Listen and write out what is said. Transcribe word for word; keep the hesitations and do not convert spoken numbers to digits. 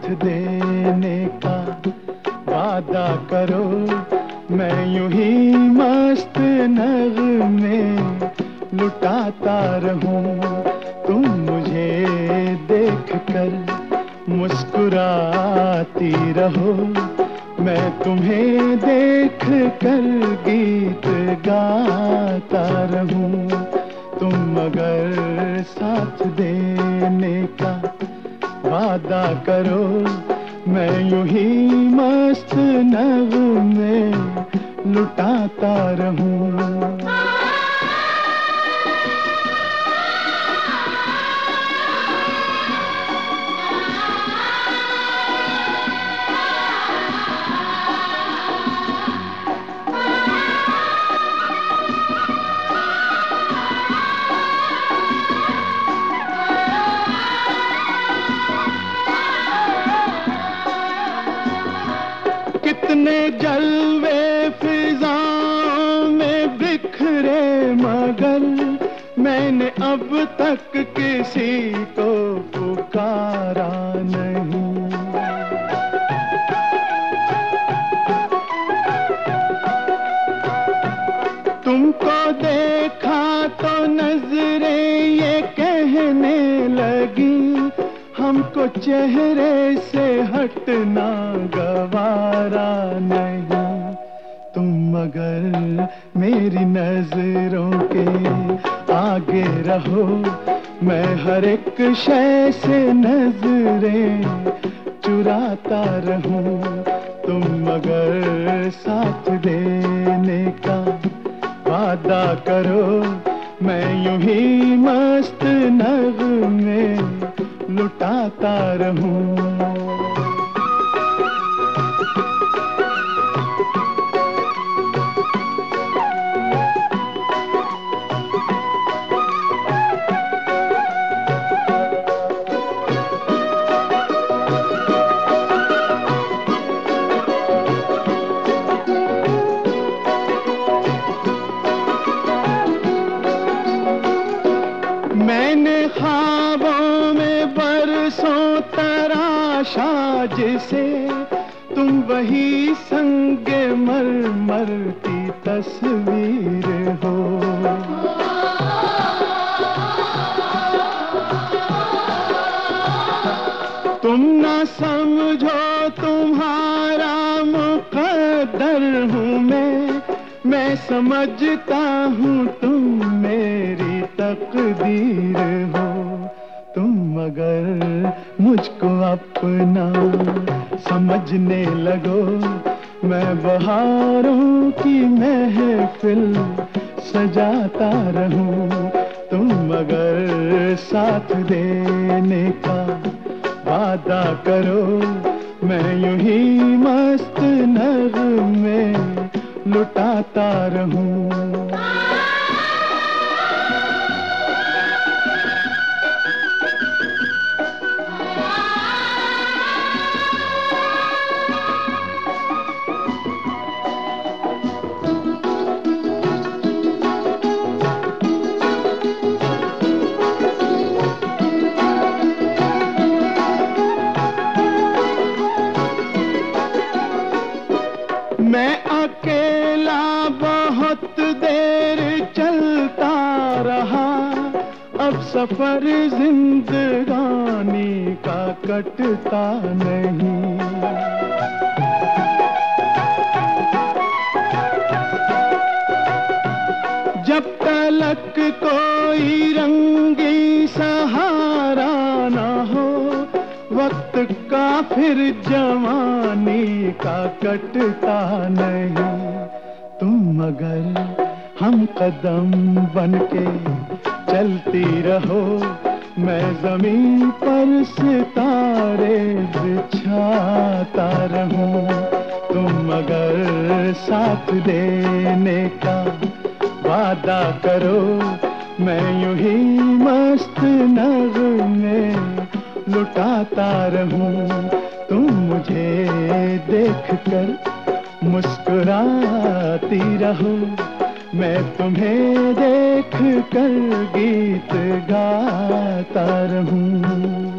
देने का वादा करो। मैं यूं ही मस्त नगमे लुटाता रहूं, तुम मुझे देख कर मुस्कुराती रहो। मैं तुम्हें देख कर गीत गाता रहूं, तुम मगर साथ देने का वादा करो। मैं यूं ही मस्त नगमे लुटाता रहूं। कितने जलवे फिजाओं में बिखरे, मगर मैंने अब तक किसी को पुकारा नहीं। तुमको देखा तो नजरें ये कहने लगी, हमको चेहरे से हटना गवारा नहीं। तुम मगर मेरी नजरों के आगे रहो, मैं हर एक शय से नजरें चुराता रहूं। तुम मगर साथ देने का वादा करो। मैं यूं ही मस्त नगमे लुटाता रहूं। मैंने ख्वाबों में बरसों तराशा जिसे, तुम वही संगे मरमर की तस्वीर हो। तुम ना समझो तुम्हारा मुकद्दर हूँ मैं, मैं समझता हूँ तुम मेरी तकदीर हो। तुम मगर मुझको अपना समझने लगो, मैं बहारों की महफिल सजाता रहूं। तुम मगर साथ देने का वादा करो। मैं यूं ही मस्त नगमे लुटाता रहूं। मैं अकेला बहुत देर चलता रहा, अब सफर जिंदगानी का कटता नहीं। जब तलक कोई रंगी सहारा ना हो, वक्त का फिर जवानी का कटता नहीं। तुम मगर हम कदम बनके चलती रहो, मैं जमीन पर सितारे बिछाता रहूं। तुम मगर साथ देने का वादा करो। मैं यूं ही मस्त नगमे लुटाता रहूं। तुम मुझे देख कर मुस्कुराती रहो, मैं तुम्हें देख कर गीत गाता रहूं।